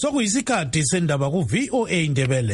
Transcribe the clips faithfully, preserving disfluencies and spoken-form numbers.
sokuyisikhathi sendaba ku V O A Ndebele.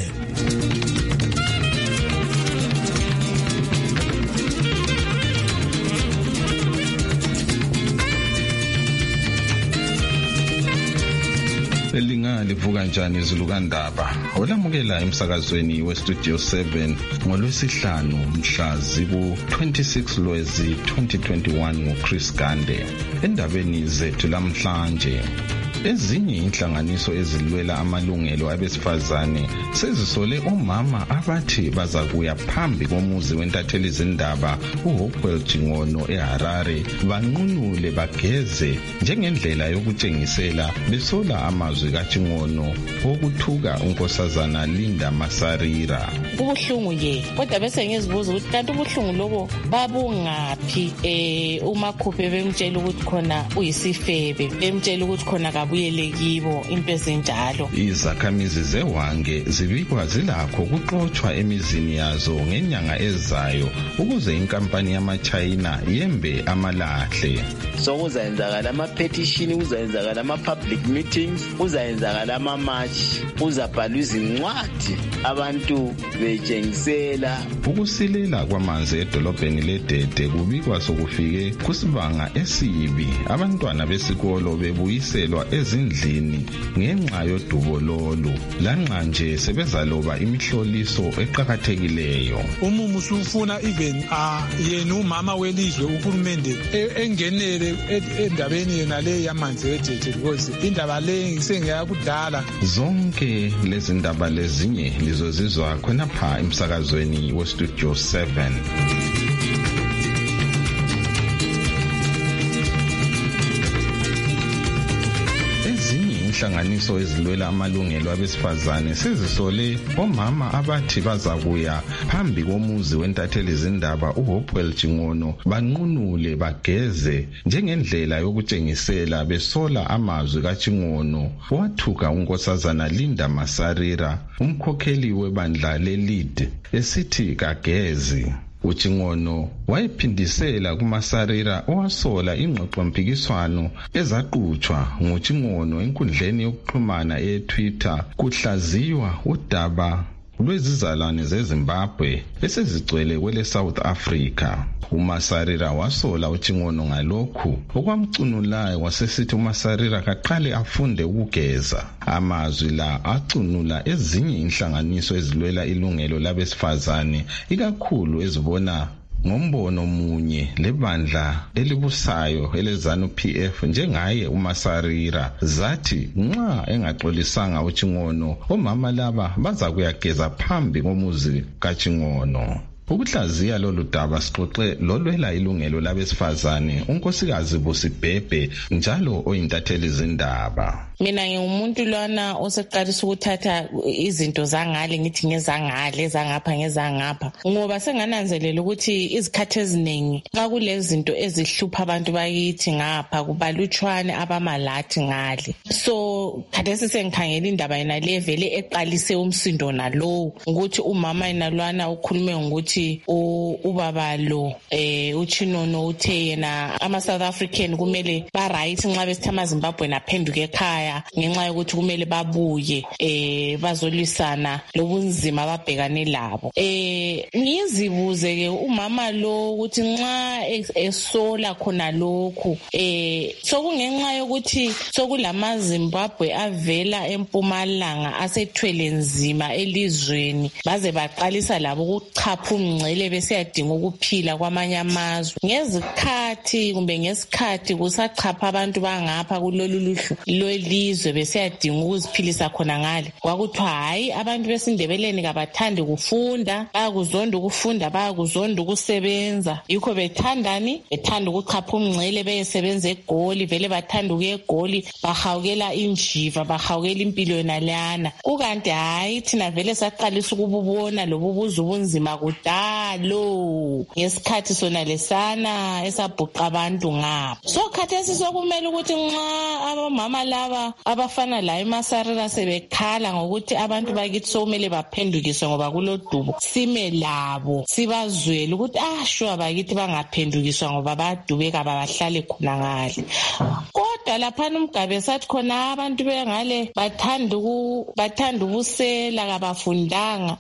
Elinga livuka njani izulukandaba olamukela emsakazweni we Studio seven ngolwesihlanu mhla ziku twenty-six Lwezi twenty twenty-one ngoChris Gande. Endabeni zethu lamhlanje, ezinye inhlanganiso ezilwela amalungelo abesifazane sezisole omama abathi bazakuya phambi komuzi wentatheli zindaba uHopewell Chingono eHarare banqunule bageze njengendlela yokutshengisela besola amazwi kaChingono okuthuka unkosazana Linda Masarira. Ubuhlungu ye, kodwa bese ngizibuza ukuthi kanti ubuhlungu lobo babungaphi eh umakhuphe bemtshela ukuthi khona uyisifebe, bemtshela ukuthi khona kabuyele kibo into ezinjalo. Izakhamizi zeWange zibikwa zilakho kuxoxwa emizini yazo ngenyanga ezayo ukuze inkampani yamaChina yembe amalahle. So kuzayenzakala ama-petition, kuzayenzakala ama-public meetings, kuzayenzakala ama-march, kuzabhalwa izincwadi abantu betshengisela. Ukusilela kwamanzi edolobheni leDede kubikwa sokufike kusibanga esibi. Abantwana besikolo bebuyiselwa ezindlini ngenxa yodubo lolu. Lanxa nje sebezaloba imihloliso eqhakathekileyo. Umumu usufuna even ah yena umama welizwe uhulumende engenele endabeni yena le yamanzi eDede because indaba le ngisengeyakudala. Zonke lezi ndaba lezinye lizozizwa khona pha emsakazweni we Studio seven. Inhlanganiso ezilwela amalungelo abesifazane sezisole omama abathi bazakuya phambi komuzi wentatheli zindaba uHopewell Chingono banqunule bageze njengendlela yokutshengisela besola amazwi kaChingono wathuka unkosazana Linda Masarira, umkhokheli webandla leLead, esithi kagezi. UChingono wayephindisela kuMasarira owasola ingxoxo mpikiswano ezaqhutshwa nguChingono enkundleni yokuxhumana eTwitter kuhlaziywa udaba lwezizalwane zeZimbabwe esezigcwele kwele South Africa. uMasarira wasola uChingono ngalokhu okwamcunulayo wasesithi uMasarira kaqale afunde ukugeza. Amazwi la acunula ezinye inhlanganiso ezilwela ilungelo labesifazane ikakhulu ezibona ngombono munye lebandla elibusayo eleZANU P F njengaye uMasarira zathi nxa engaxolisanga uChingono omama laba baza kuyageza phambi komuzi kaChingono. Ukuhlaziya lolu daba sixoxe lolwela ilungelo labesifazane unkosikazi Busibhebhe njalo oyintatheli zindaba. Mina ngiumuntu lwana oseqalisa ukuthatha izinto zangale ngithi ngezangale ezangapha ngezangapha ngoba sengananzelela ukuthi izikhathi eziningi xa kulezi zinto ezihlupha abantu bakithi ngapha kubalutshwane abamalathi ngale. So khathesi sengikhangela indaba yena levele eqalise umsindo nalowo ukuthi umama yena lwana ukhulume ngokuthi ubaba lo eh uChingono uthe yena ama South African kumele ba right nxa besithi amaZimbabwe naphenduke ekhaya ngenxa yokuthi kumele babuye eh bazolwisana lobunzima ababhekane labo. Eh ngizibuze ke umama lo ukuthi nxa esola khona lokhu eh sokungenxa yokuthi sokulama Zimbabwe avela eMpumalanga asethwele nzima elizweni baze baqalisa labo ukuchapha umngcele besiyadinga ukuphila kwamanye amazwe ngezikhathi kumbe ngesikhathi kusachapha abantu bangapha kulolu luhlu lwelizwe besiyadinga ukuziphilisa khona ngale kwakuthiwa hayi abantu besindebeleni kabathandi kufunda bayakuzonda ukufunda bayakuzonda ukusebenza yikho bethandani bethanda ukuchapha umngcele beyesebenza eGoli vele bathanda ukuya eGoli bahawukela injiva bahawukela impilo yona lana kukanti hayi thina vele saqalisa ukububona lobubuza ubunzima kudalo ngesikhathi sona lesana esabhuqa abantu ngapha. So khathesi sokumele ukuthi nxa abamama laba abafana la eMasarira sebekhala ngokuthi abantu bakithi sokumele baphendukiswe ngoba kulodubo sime labo sibazwele ukuthi asho abakithi bangaphendukiswa ngoba badubeka babahlale khona ngale. Kodwa kodwa laphana umgabe sathi khona abantu bengale bathanda bathanda ubusela kabafundanga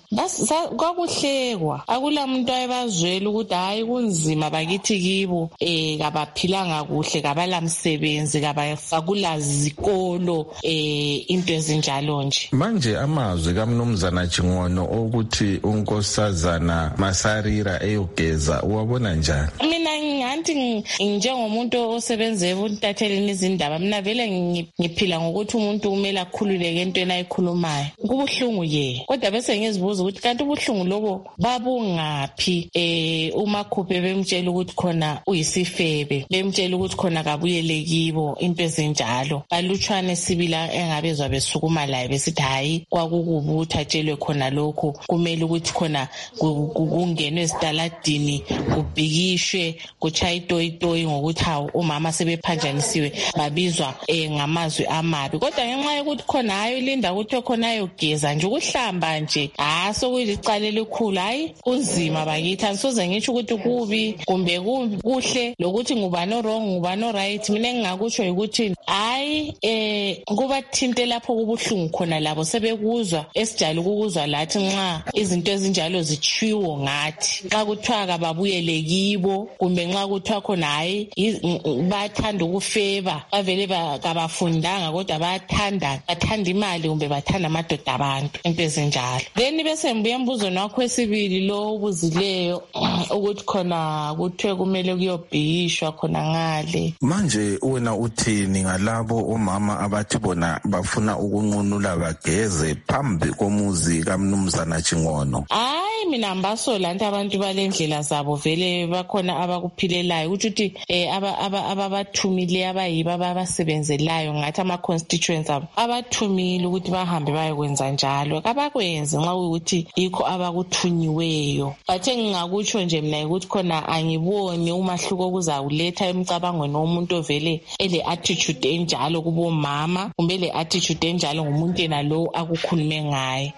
kwakuhlekwa akula muntu ayebazwela ukuthi hayi kunzima bakithi kibo eh kabaphilanga kuhle kabala msebenzi kabakula zikolo eh into ezinjalo nje. Manje amazwi kaMnumzana Chingono ukuthi unkosazana Masarira eyogeza uwabona njani? Mina ngingathi njengomuntu osebenza ebuntatheleni izindaba mina vele ngiphila ngokuthi umuntu kumele akhululeke entweni ayikhulumayo. Kubuhlungu ye. Kodwa bese ngizibuza ukuthi kanti ubuhlungu lobo babungaphi eh uma khuphe bemtshela ukuthi khona uyisifebe bemtshela ukuthi khona kabuyele kibo into ezinjalo. Balutshwane sibila engabezwa besukuma laye besithi hayi kwakukubutha tshelwe khona lokho kumele ukuthi khona kungenwe esitaladini kubhikishwe kuchaya itoyitoyi ngokuthi hawo umama sebephanjanisiwe babizwa eh ngamazwi amabi. Kodwa ngenxa yokuthi khona hayo linda ukuthi khona ayogeza nje ukuhlamba nje ha sokuyicala elikhulu hayi kunzima bakithi angisoze ngisho ukuthi kubi kumbe kuhle lokuthi ngubani wrong ngubani right. Mina engingakutsho ukuthi hayi eh kuba thinte lapho kubuhlungu khona labo sebekuzwa esijalo ukuzwa lathi nxa izinto ezinjalo zichiwo ngathi xa kuthiwa kababuyele kibo kumbe nxa kuthiwa khona hayi bathanda ukufeba bavele kabafundanga kodwa bathanda bathanda imali kumbe bathanda amadoda abantu into ezinjalo. Then bese mbuye embuzo wakho wesibili lo ubuzileyo ukuthi khona kuthiwe kumele kuyobhishwa khona ngale. Manje wena uthini ngalabo omama abathi bona bafuna ukunqunula bageze phambi komuzi kaMnumzana Chingono? Hayi mina mbasola nti abantu balendlela zabo vele bakhona abakuphilelayo ukuthi eh ababathumile abayiba abasebenzelayo ngathi ama constituents abo abathumile ukuthi bahambe bayokwenza njalo abakwenze nxa ukuthi yikho abakuthunyiweyo. Bathe ngingakutsho nje mina ukuthi khona angiboni umahluko kuzawuletha emcabangweni womuntu ovele ele attitude enjalo kubo mama kumbe le attitude enjalo ngumuntu yena lo akukhulume ngaye.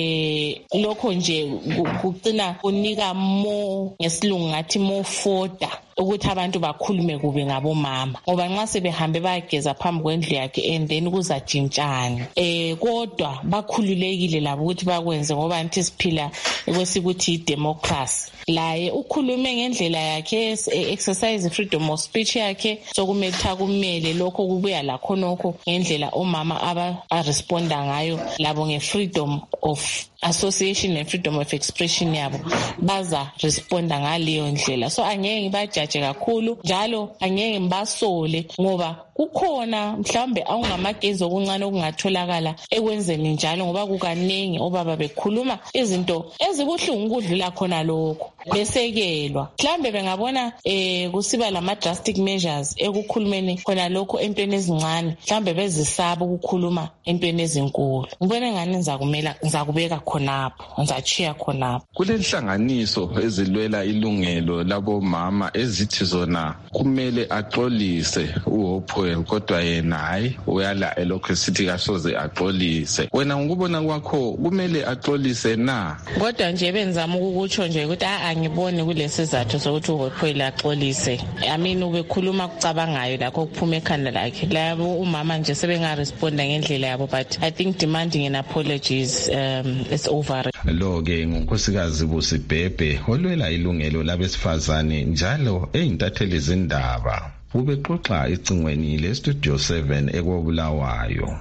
Eh lokho nje kucina kunika more ngesilungu ngathi more fodder ukuthi abantu bakhulume kube ngabomama ngoba nxa sebehambe bayageza phambi kwendlu yakhe and then kuzajintshana eh kodwa bakhululekile labo ukuthi bakwenze ngoba anti siphila kwesikuthi idemocracy. Laye ukhulume ngendlela yakhe exercise freedom of speech yakhe sokumetha kumele lokho kubuya lakho nokho ngendlela omama aba responda ngayo labo ngefreedom of association and freedom of expression yabo baza responda ngaleyo ndlela. So angeke ngibajaje kakhulu njalo angeke ngibasole ngoba kukhona mhlambe awungamagezi okuncane okungatholakala ekwenzeni njalo ngoba kukanengi obaba bekhuluma izinto ezibuhlungu kudlula khona lokho besekelwa mhlambe bengabona eh kusiba lama drastic measures ekukhulumeni khona lokho entweni ezincane mhlambe bezisaba ukukhuluma entweni ezinkulu. Ngibona ngani ngizakumela ngizakubeka khonapho ngizachiya khonapho. Kulenhlanganiso ezilwela ilungelo labo mama ezithi zona kumele axolise uHopewell kodwa yena hayi uyala elokho sithi kasoze axolise. Wena ngikubona kwakho kumele axolise na? Kodwa nje benzama ukukutsho nje ukuthi angiboni kulesizathu sokuthi uHopewell axolise. I mean ubekhuluma kucabangayo lakho kuphuma ekhanda lakhe labo umama nje sebengaresponda ngendlela yabo but I think demanding an apology is um it's over. Lo ke ngunkosikazi Busibhebhe olwela ilungelo labesifazane njalo eyintatheli izindaba ubexoxa icingweni le Studio seven ekobulawayo.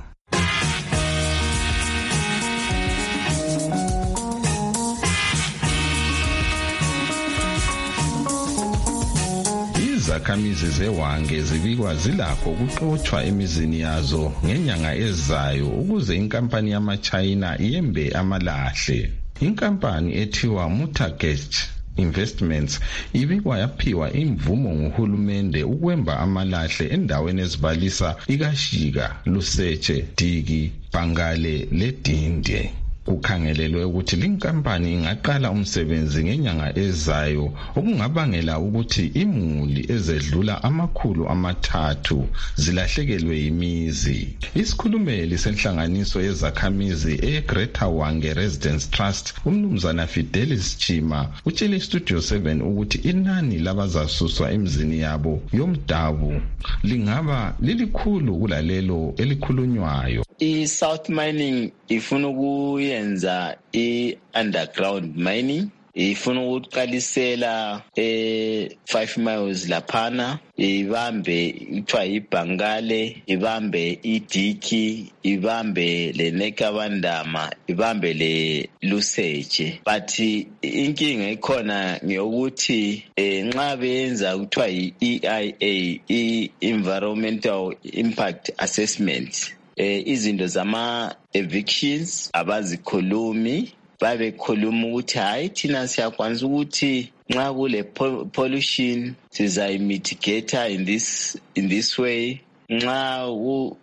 Izakhamizi zeWange zibikwa zilakho ukuxotshwa emizini yazo ngenyanga ezayo ukuze inkampani yamaChina yembe amalahle. Inkampani ethiwa Mutagech Investments ibikwa yaphiwa imvumo nguhulumende ukwemba amalahle endaweni ezibalisa iKashika, Luseche, Diki, Bangale leDinde. Kukhangelelwe ukuthi linkampani ingaqala umsebenzi ngenyanga ezayo okungabangela ukuthi imuli ezedlula amakhulu amathathu zilahlekelwe yimizi. Isikhulumeli senhlanganiso yezakhamizi eGreater Hwange Residence Trust umnumzana Fidelis Chima utshele Studio seven ukuthi inani labazasuswa emzini yabo yomdabu lingaba lilikhulu kulalelo elikhulunywayo. I-South Mining ifuna ukuyenza i-underground mining, ifuna ukuqalisela e-five miles laphana, ibambe ithiwa ibhangale, ibambe idiki, ibambe le Nekabandama, ibambe le Luseche. But inkinga ikhona ngeyokuthi nxa beyenza kuthiwa i-E I A, i-Environmental Impact Assessment, Eh izinto zama evictions abazikhulumi babekhuluma ukuthi hayi thina siyakwanisa ukuthi nxa kule pollution sizayi mitigate in this in this way, nxa u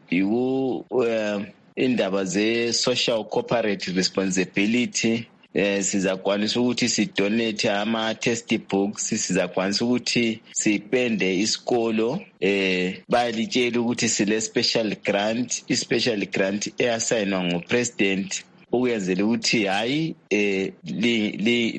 uh, indaba ze social corporate responsibility eh sizakwanisa ukuthi si donate ama textbooks, sizakwanisa ukuthi sipende isikolo, eh bayalitshela ukuthi sile special grant, i special grant eyassignwa ngupresident ukuyenzela ukuthi hayi eh li li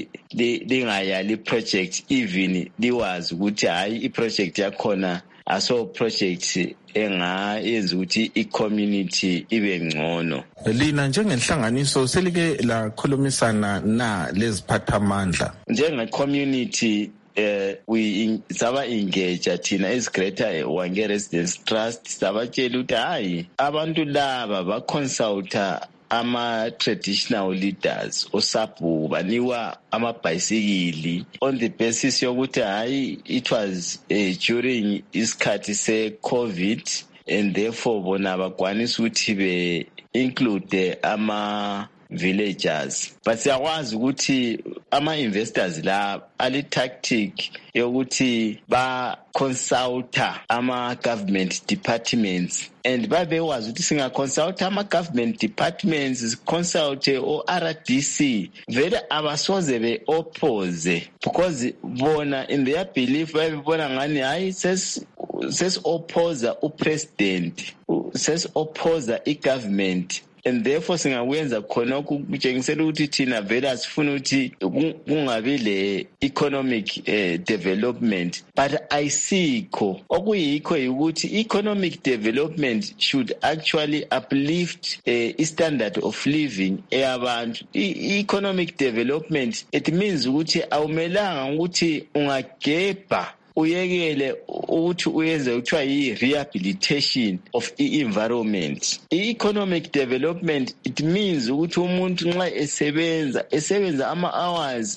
li lingayali project even liwazi ukuthi hayi i project yakhona aso project engayenza ukuthi i-community ibe ngcono. Lina njengenhlanganiso selike lakhulumisana na leziphathamandla njenge-community eh we saba engage thina as Greater Hwange Residence Trust sabatshela ukuthi hayi abantu laba ba consulta ama traditional leaders osabu baniwa ama bicycle on the basis yokuthi hayi it was uh, during isikhathi se COVID and therefore bona bakwanisa ukuthi be include ama villagers, but siyakwazi ukuthi ama investors la ali tactic yokuthi ba consulta ama government departments and babewazi ukuthi singa consulta ama government departments, consult o R D C vele abasoze be oppose because bona in their belief babona ngani hayi ses ses oppose u president, ses oppose i government, and therefore singawenza khona ukutshengisela ukuthi thina vele asifuna ukuthi kungabi le economic eh, development, but ayisikho. Okuyikho ukuthi economic development should actually uplift eh, i standard of living eyabantu. Economic development it means ukuthi awumelanga ukuthi ungagebha uyekele ukuthi uyenze kuthiwa yi-rehabilitation of i-environment. I-economic development it means ukuthi umuntu nxa esebenza esebenza ama-hours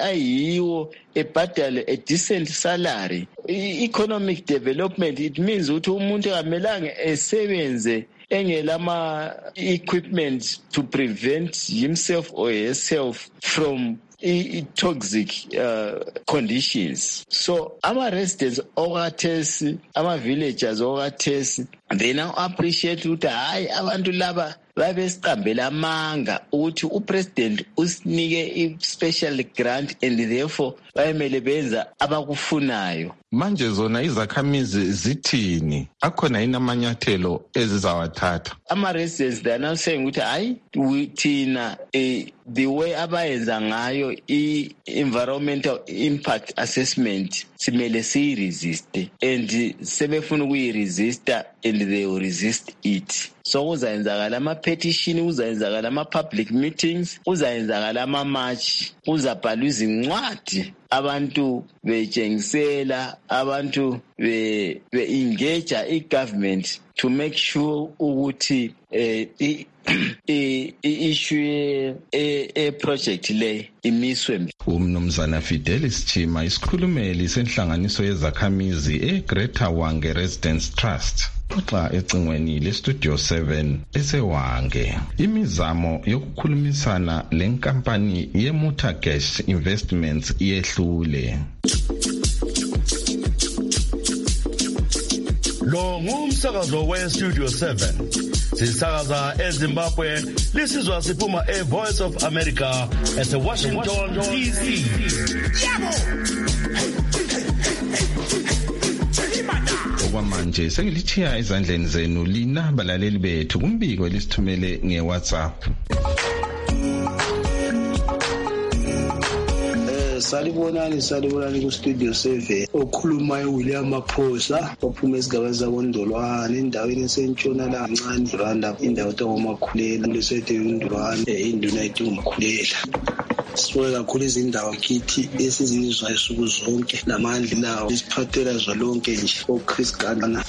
ayiwo ebhadale a decent salary. I-economic development it means ukuthi umuntu akamelanga esebenze engelama equipment to prevent himself or herself from i-toxic uh, conditions. So ama residents okathesi, ama villagers okathesi, they now appreciate ukuthi hayi abantu laba babesiqambela amanga ukuthi upresident usinike i-special grant and therefore bayemele benza abakufunayo. Manje zona izakhamizi zithini? Akhona yini amanyathelo ezizawathatha? Ama residents they are now saying ukuthi hayi thina eh, the way abayenza ngayo i-environmental impact assessment simele siyi-resist and sebefuna ukuyi-resista and they will resist it. So kuzayenzakala ama-petition, kuzayenzakala ama-public meetings, kuzayenzakala ama-march, kuzabhalwa izincwadi abantu betshengisela, abantu be engage i-government to make sure ukuthi eh, i-issue e-project le imiswe. Umnumzana Fidelis Chima isikhulumeli senhlanganiso yezakhamizi eGreater Hwange Residence Trust xa ecingweni le Studio seven eseHwange. Imizamo yokukhulumisana lenkampani ye-Mutagesh Investments iyehlule. Lo ngumsakazo we Studio seven Sisakaza eZimbabwe, lisizwa siphuma eVoice of America at Washington D C. Okwamanje sengilithiya ezandleni zenu lina balaleli bethu kumbiko elisithumele ngeWhatsApp. Salibonani salibonani ku studio seven okhulumayo William Maphosa ophuma esigaba sakondolwane endaweni esentshonalanga ncane Rwanda indawo eTongamakhulela lesethe uNdolwane eInduna eTongamakhulele. Sibona kakhulu izindawo kithi esizizwa isuku zonke namandla lawo isiphathela zalonke nje oChris Gana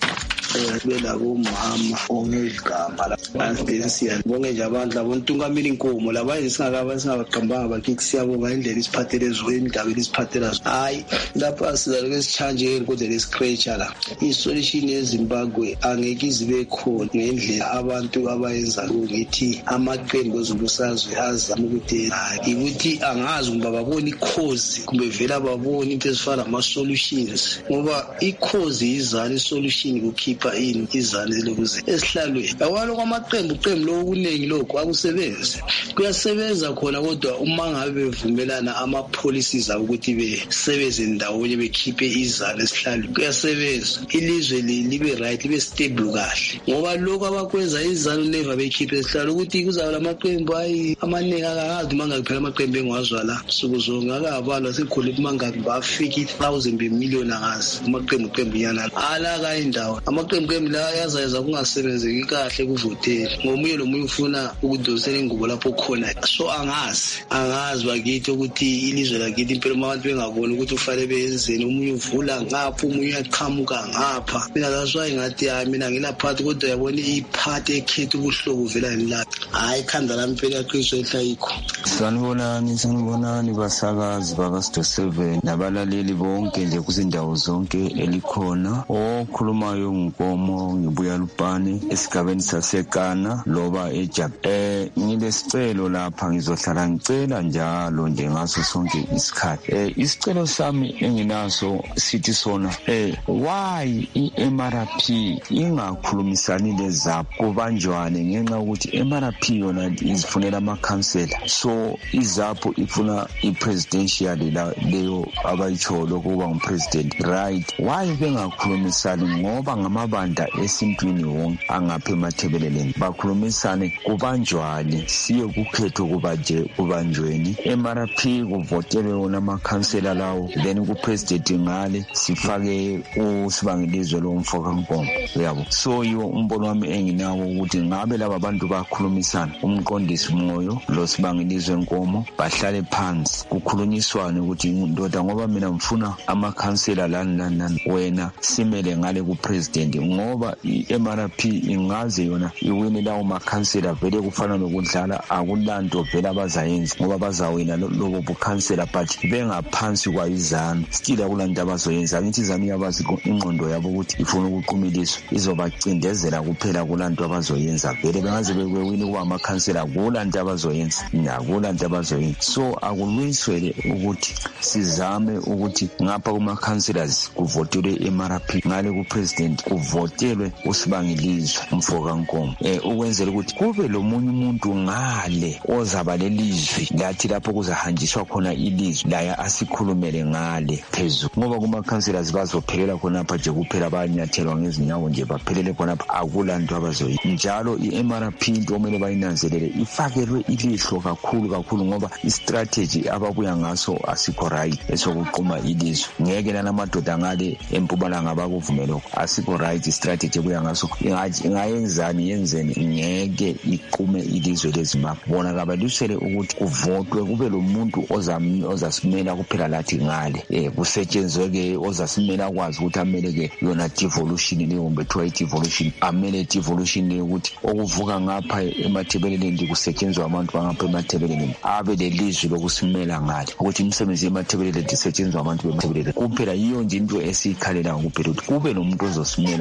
bela bomama ongegama la asidensiya bonke nje abantu labontungameli inkomo labaye singakaba singabaqambanga bakithi siyabonga indlela isiphathele ezweni indaba isiphathela hayi lapha sizaloku esichanje inkundla lescratcher la isolution eZimbabwe angeke izibe khona ngendlela abantu abayenza ngithi amaqembu ezobusazwe azama ukuthi hayi ukuthi angazi kumbe babona ikhozi kumbe vela babona into ezifana ama solutions ngoba ikhozi izana isolution kukhipha ini izana lokuze esihlalweni awalo kwamaqembu qembu lokunengi lokho akusebenzi kuyasebenza khona kodwa uma ngabe bevumelana ama policies ukuthi besebenze ndawonye bekhiphe izana esihlalweni kuyasebenza ilizwe libe right libe stable kahle ngoba lokho abakwenza izana never bekhiphe esihlalweni ukuthi kuzaba lamaqembu ayi amaningi akazi mangaphela amaqembu engwazwa la sukuzonga akabalwa sekhuliphi mangabe bafika one thousand million angazi amaqembu qembu yana ala ka indawo amaqembu qembu la yazaza kungasebenzeki kahle kuvotela ngomunye lomunye ufuna ukudosela ingubo lapho khona so angazi angazi bakithi ukuthi ilizwe lakithi impela abantu bengabona ukuthi ufanele benzeni omunye uvula ngapha omunye uyaqhamuka ngapha mina laswa ingathi hayi mina ngilaphathi kodwa yabona iphathi ekhetha ubuhlobo vela nila hayi khanda lami phela yaqiswa ehlayikho. Sanibonani sanibonani basakazi bakaStudio seven nabalaleli bonke nje kuzindawo zonke elikhona okhulumayo ngikomo ngibuya Lupane esigabeni saseKana loba eJab eh ngilesicelo lapha ngizohlala ngicela njalo nje ngaso sonke isikhathi eh isicelo sami enginaso sithi sona eh why iM R P ingakhulumisani lezapho kubanjwane ngenxa ukuthi iM R P yona izifunela ama councillor so izapho ifuna ipresidential leyo abayicholo kuba ngupresident right why bengakhulumisani ngoba ngamabanda esintwini wonke angapha emathebeleleni bakhulumisane kubanjwane siye kukhetho kubaje kubanjweni iM R P kuvotelwe wona ama councillor lawo then kupresident ngale sifake usibangilizwe lo mfoka nkongo yabo so yiwo umbono wami enginawo ukuthi ngabe laba bantu bakhulumisana umqondisi moyo lo sibangilizwe nkomo bahlale phansi kukhulunyiswane ukuthi ndoda ngoba mina mfuna ama councillor lani lani lani wena simele ngale kupresident ngoba iM R P ingaze yona iwine lawo ma councillor vele kufana nokudlala akulanto vele abazayenza ngoba bazawina lobo bu councillor but bengaphansi kwa izana still akulanto abazoyenza ngithi izana yabazi ingqondo yabo ukuthi ifuna ukuqumiliswa izobacindezela kuphela kulanto abazoyenza vele bengaze bekwewina kuba ama councillor kulanto abazoyenza nakulanto abazoyenza so akulungiswele ukuthi sizame ukuthi ngapha kuma councillors kuvotelwe iM R P ngale ku president kuvotelwe usibangilizwe umfoka nkomo eh ukwenzela ukuthi kube lomunye umuntu ngale ozaba lelizwi lathi lapho kuzahanjiswa khona ilizwi laya asikhulumele ngale phezulu ngoba kuma councillors bazophelela khona apha nje kuphela bayanyathelwa ngezinyawo nje baphelele khona apha akulanto abazoyi njalo iM R P into omele bayinanzelele ifakelwe ilihlo kakhulu kakhulu ngoba istrategy ababuya ngaso asikho right esokuquma ilizwe ngeke lana madoda ngale empumalanga abakuvumela asikho right strategy buya ngaso ingathi ingayenzani yenzeni ngeke iqume ilizwe leZimbabwe bona kabalusele ukuthi kuvotwe kube lo muntu ozami ozasimela kuphela lathi ngale eh kusetshenzwe ke ozasimela kwazi ukuthi amele ke yona devolution le kumbe thiwa devolution amele devolution le ukuthi okuvuka ngapha emathebeleleni kusetshenzwa abantu bangapha emathebeleleni abe lelizwi lokusimela ngale ukuthi imisebenzi emathebeleleni isetshenzwa abantu bemathebeleleni kuphela yiyo nje into esikhalela kuphela ukuthi kube nomuntu ozosimela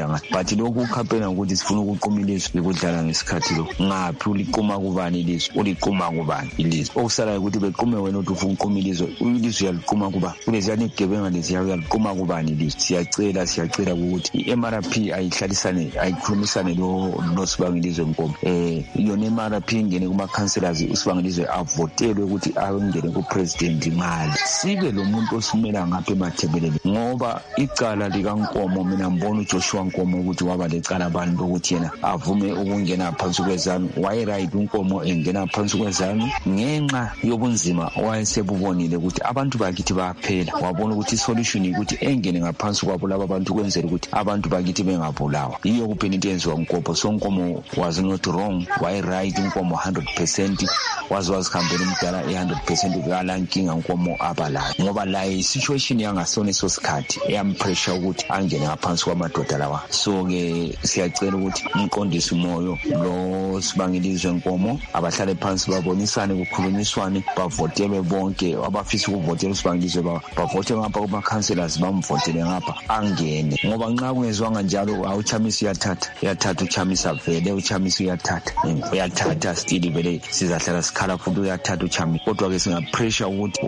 ukukhampeyina ngayo but lokhu ukukhampeyina ukuthi sifuna ukuquma ilizwe likudlala ngesikhathi lo ngaphi uliquma kubani ilizwe uliquma kubani ilizwe okusalayo ukuthi bequme wena uthi ufuna uquma ilizwe ilizwe uyaliquma kuba kuleziyani igebenga leziyayo uyaliquma kubani ilizwe siyacela siyacela ukuthi i-M R P ayihlalisane ayikhulumisane lo nosibangilizwe Nkomo eh yona i-M R P ingene kuma councillors usibangilizwe avotelwe ukuthi angene ku president imali sibe lo muntu osimela ngapha emathebeleni ngoba icala lika Nkomo mina ngibona uJoshua Nkomo ukuthi waba lecala abantu ukuthi yena avume ukungena phansi kwezanu why right uNkomo engena phansi kwezanu ngenxa yobunzima wayesebubonile ukuthi abantu bakithi baphela wabona ukuthi isolution ukuthi engene ngaphansi kwabo laba abantu kwenzela ukuthi abantu bakithi bengabulawa iyo kuphela into yenziwa uNkomo so uNkomo was not wrong why right uNkomo one hundred percent wazi wazikhambela umdala one hundred percent ukala inkinga uNkomo abalayo ngoba la situation yangasona sosikhathi eyampressure ukuthi angene ngaphansi kwamadoda lawa so ke siyacela ukuthi umqondisi umoyo lo sibangilizwe Nkomo abahlale phansi babonisane kukhulunyiswane bavotelwe bonke abafisa ukuvotela sibangilizwe bavote ngapha kuma councillors bamvotele ngapha angene ngoba nxa kungezwanga njalo awuchamisi uyathatha uyathatha uchamisa vele uchamisa uyathatha uyathatha still vele sizahlala sikhala futhi uyathatha uchamisa kodwa ke singa pressure ukuthi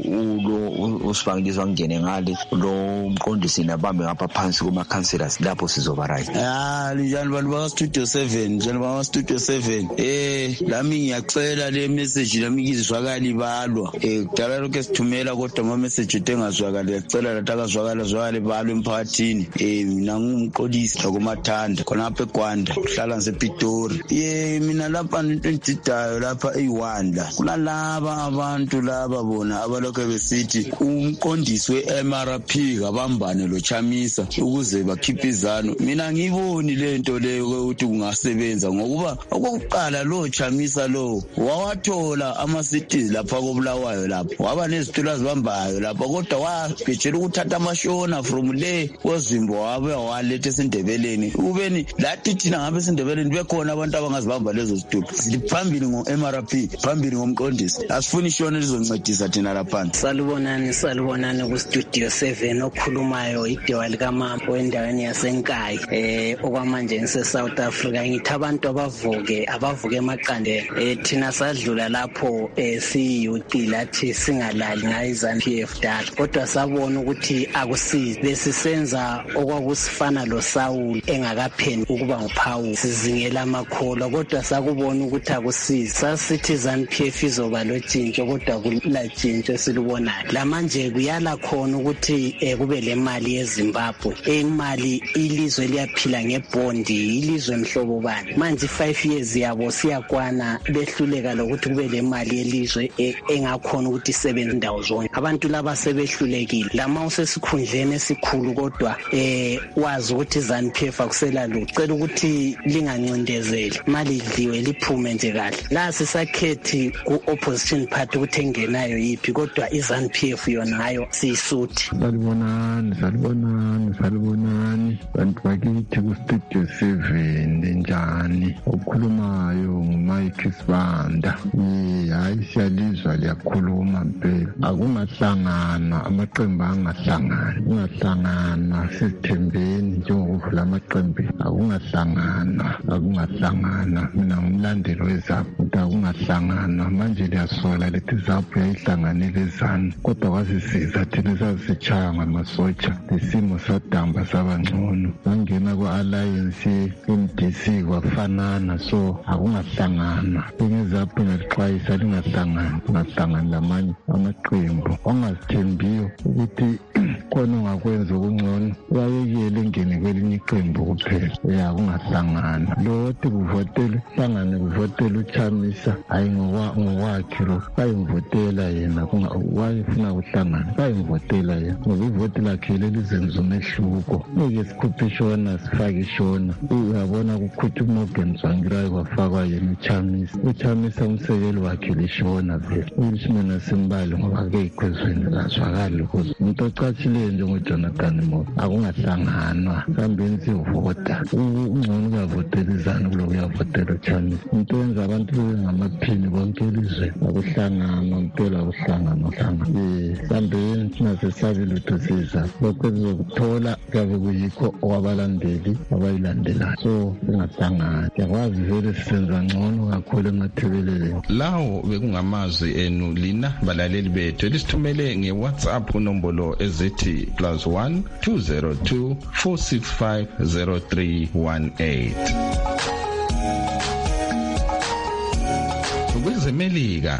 lo usibangilizwe ngene ngale lo mqondisi nabambe ngapha phansi kuma councillors lapho sizoba right ah linjani bantu baka studio seven njalo baka studio seven eh lami ngiyacela le message lami ngizwakala ibalwa eh kudala lokho sithumela kodwa ama message etengazwakala ngiyacela latakazwakala zwakala ibalwa emphakathini eh mina ngumqondisi lokumathanda khonapha eGwanda uhlala ngePitori eh mina lapha into engididayo lapha eyiwanda kulalaba abantu laba bona abalokho besithi umqondisi we-M R P kabambane lo Chamisa ukuze bakhiphe izano mina ngiboni lento leyo ukuthi kungasebenza ngokuba okokuqala lo Chamisa lo wawathola ama cities lapha koBulawayo lapha waba nezitulo azibambayo lapha kodwa wabhejela ukuthatha amashona from le kozimbo wabe walethe esindebeleni ubeni lathi thina ngabe esindebeleni bekhona abantu abangazibamba lezo zitulo siphambili ngo-M R P phambili ngomqondisi asifuni ishona lizoncedisa thina lapha salubonani salubonani ku studio seven okhulumayo idewa likamama wendaweni yaseNkayi eh okwamanje ngise South Africa ngithi abantu abavuke abavuke emaqandeni eh thina sadlula lapho eh siyuti lathi singalali ngayi ZANU P F dala kodwa sabona ukuthi akusizi besisenza okwakusifana lo Saul engakapheni ukuba nguPaul sizingela amakholwa kodwa sakubona ukuthi akusizi sasithi ZANU P F izoba lotshintsho kodwa kulatshintsho esilubonayo lamanje kuyala khona ukuthi eh kube le mali yeZimbabwe imali ilizwe liyaphila ngebhondi ilizwe emhlobo bani manje five years yabo siyakwana behluleka lokuthi kube le mali yelizwe engakhona ukuthi isebenze indawo zonke abantu laba sebehlulekile lama usesikhundleni esikhulu kodwa eh wazi ukuthi ZANU P F akusela lutho cela ukuthi lingancindezeli mali idliwe liphume nje kahle la sisakhethi ku opposition party ukuthi engenayo yipi kodwa iZANU P F yona hayo siyisuthi salibonani salibonani salibonani bantu bakithi ku studio seven njani okhulumayo nguMike Sibanda eh hayi siyalizwa liyakhuluma impela akungahlangana amaqembu angahlangana ungahlangana sithembeni njengokuvula amaqembu akungahlangana akungahlangana mina ngumlandeli weZANU ukuthi akungahlangana manje liyasola lethi ZANU yayihlanganele ZANU kodwa kwasisiza thina sasichaya ngamasotsha lesimo sadamba sabangcono bangena ku-alliance M D C kwafanana so akungahlangana ingezaphi ngalixwayisa lingahlangani ungahlangani lamanye amaqembu ongazithembiyo ukuthi khona ungakwenza okungcono uyayekele ingene kwelinye iqembu kuphela ya kungahlangana lo othi kuvotele hlangane kuvotele uChamisa hayi ngokwakhe lo bayimvotela yena wayefuna kuhlangana bayimvotela yena ngoba ivoti lakhe lelizenza umehluko ngeke sikhuphe ishona sifake ishona uyabona kukhutha uMorgan Tsvangirai kwafakwa yena uChamisa uChamisa umsekeli wakhe lishona vele uLishmana Simbali ngoba keyikhwezweni lazwakali ukuthi umuntu ocatshileyo njengoJonathan Moyo akungahlanganwa sambeni sivota ungcono kuyavotela iZANU kulo kuyavotela uChamisa into yenza abantu ngamaphini konke elizweni akuhlangana mpela kuhlangana hlangana eh mhlawumbe thina sesabe lutho siza lokho sizokuthola kuyabe kuyikho okwabalandeli abayilandelayo so singahlangana yakwazi vele sisenza ngcono kakhulu emathebeleleni. Lawo bekungamazwi enu lina balaleli bethu lisithumele nge-WhatsApp unombolo ezithi plus one two zero two four six five zero three one eight. Kwezemelika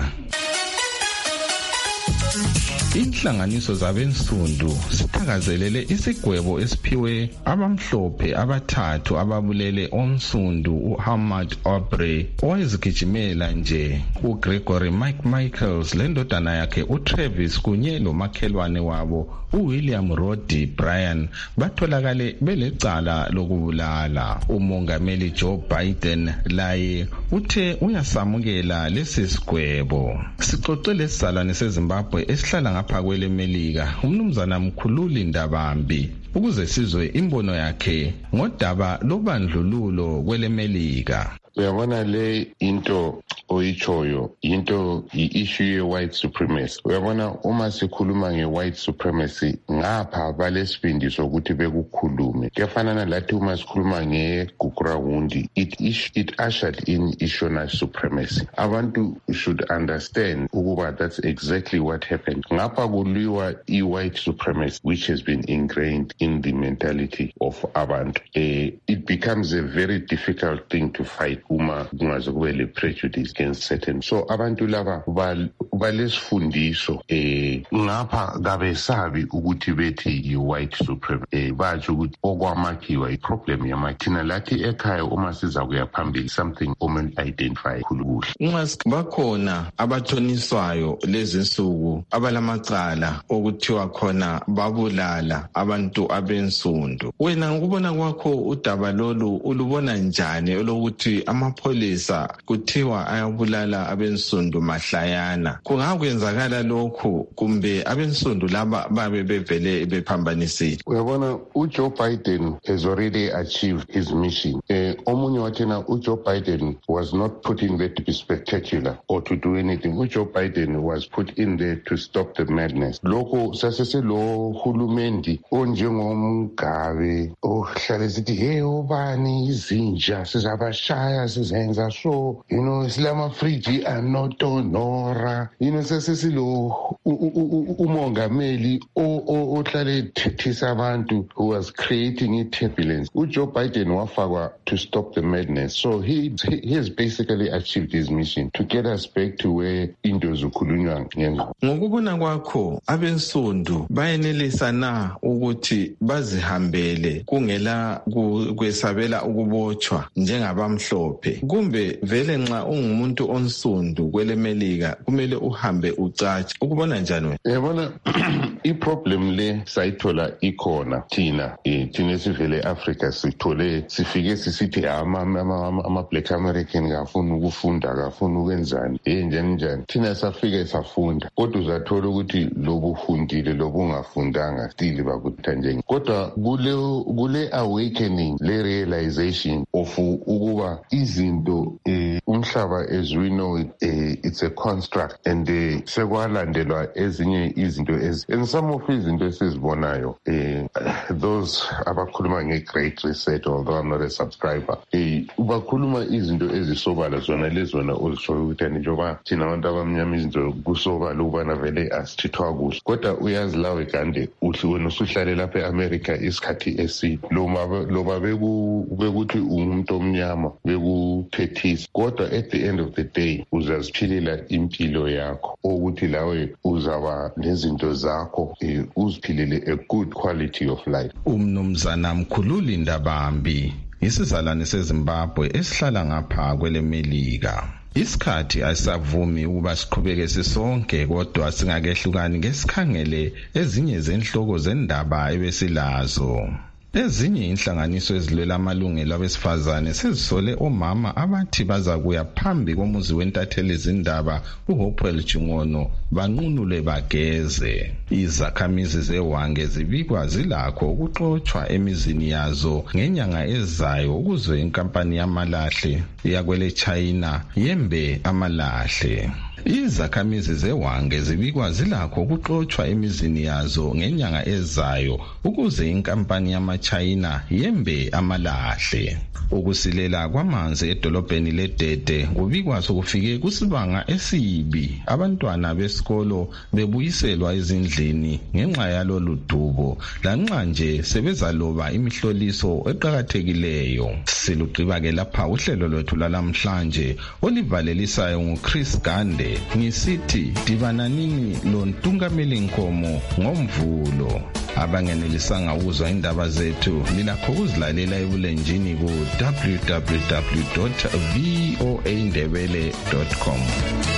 inhlanganiso zabensundu sithakazelele isigwebo esiphiwe abamhlophe abathathu ababulele onsundu uHamad Aubrey owayezigijimela nje uGregory Mike Michaels lendodana yakhe uTravis kunye lomakhelwane wabo uWilliam Roddy Bryan batholakale belecala lokubulala. Umongameli Joe Biden laye uthe uyasamukela lesi sigwebo. Sixoxele isizalwane seZimbabwe esihlala ngapha kwelemelika umnumzana Mkhululi Ndabambi ukuze sizwe imbono yakhe ngodaba lobandlululo kwelemelika. Uyabona le into oyichoyo into i-issue ye-white supremacy. Uyabona uma sikhuluma nge-white supremacy ngapha balesibindi sokuthi bekukhulume kuyafanana lathi uma sikhuluma ngeGugurawundi it, it ushered in national supremacy. Abantu should understand ukuba that's exactly what happened. Ngapha kuliwa i-white supremacy which has been ingrained in the mentality of abantu. Uh, it becomes a very difficult thing to fight uma kungaze kube le prejudice against certain. So abantu laba balesifundiso eh ngapha kabesabi ukuthi bethi yi-white supremacy eh bathi ukuthi okwamakhiwa i-problem yamathina lathi ekhaya uma siza kuya phambili something women identify khulukuhle. Bakhona abathoniswayo lezi nsuku abalamacala okuthiwa khona babulala abantu abensundu. Wena ngikubona kwakho udaba lolu ulubona njani olokuthi amapholisa kuthiwa ayabulala abensundu mahlayana? Kungakwenzakala lokhu kumbe abensundu laba babe bevele bephambanisile? Uyabona uJoe Biden has already achieved his mission. Eh omunye wathena uJoe Biden was not put in there to be spectacular or to do anything. uJoe Biden was put in there to stop the madness. Lokho sasese lo hulumendi onjengomgabe ohlale sithi hey ubani izinja sizabashaya sizenza so you know silama friji anotonora you know sasesilo umongameli ohlale thethisa abantu who was creating a turbulence. uJoe Biden wafakwa to stop the madness, so he he has basically achieved his mission to get us back to where into zikhulunywa ngenxa. Ngokubona kwakho abensundu bayenelisa na ukuthi bazihambele kungela kwesabela ukubotshwa njengabamhlophe, kumbe vele nxa ungumuntu onsundu kwelemelika kumele uhambe ucatshe? Ukubona njani wena? Yabona iproblem le sayithola ikhona thina thina sivele Africa sithole sifike sisithi ama ama black American kafuna ukufunda kafuna ukwenzani eh njani njani thina safike safunda kodwa uzathola ukuthi lobufundile lobungafundanga still bakutha njenge. Kodwa kule kule awakening le realization of ukuba izinto eh umhlaba as we know it, eh, it's a construct and eh, sekwalandelwa ezinye izinto ezi and some of izinto esizibonayo eh those abakhuluma nge-great reset, although I'm not a subscriber, eh bakhuluma izinto ezisobala zona lezona ozishoyo ukuthi njengoba thina abantu abamnyama izinto kusobala ukubana vele asithithwa kuhle, kodwa uyazi lawe kande uhle wena usuhlale lapha eAmerica isikhathi eside loba bekuthi umuntu omnyama bekuphethisa, kodwa at the end of the day uzaziphilela impilo yakho ukuthi lawe uzaba nezinto zakho uziphilele a good quality of life. Umnumzana Mkhululi Ndabambi isizalwane seZimbabwe esihlala ngapha kwelemelika. Isikhathi asavumi ukuba siqhubeke sisonke, kodwa singakehlukani ngesikhangele ezinye zenhloko zendaba ebesilazo. Ezinye inhlanganiso ezilwela amalungelo abesifazane sezisole omama abathi baza kuya phambi komuzi wentatheli izindaba uHopewell Chingono banqunule bageze. Izakhamizi zeHwange zibikwa zilakho ukuxoxwa emizini yazo ngenyanga ezayo ukuze inkampani yamalahle yakwele China yembe amalahle. Izakhamizi zeHwange zibikwa zilakho ukuxoxwa emizini yazo ngenyanga ezayo ukuze inkampani yama-China yembe amalahle. Ukusilela kwamanzi edolobheni leDede kubikwa sokufike kusibanga esibi. Abantwana besikolo bebuyiselwa ezindlini ngenxa yalolu dubo lanxa nje sebezaloba imihloliso eqhakathekileyo. Silugqiba ke lapha uhlelo lwethu lalamhlanje olivalelisayo nguChris Gande. Ngisithi dibananini lo Ntungameli Nkomo ngoMvulo. Abangenelisanga ukuzwa indaba zethu nilakho ukuzilalela ebulenjini ku w w w dot v o a ndebele dot com.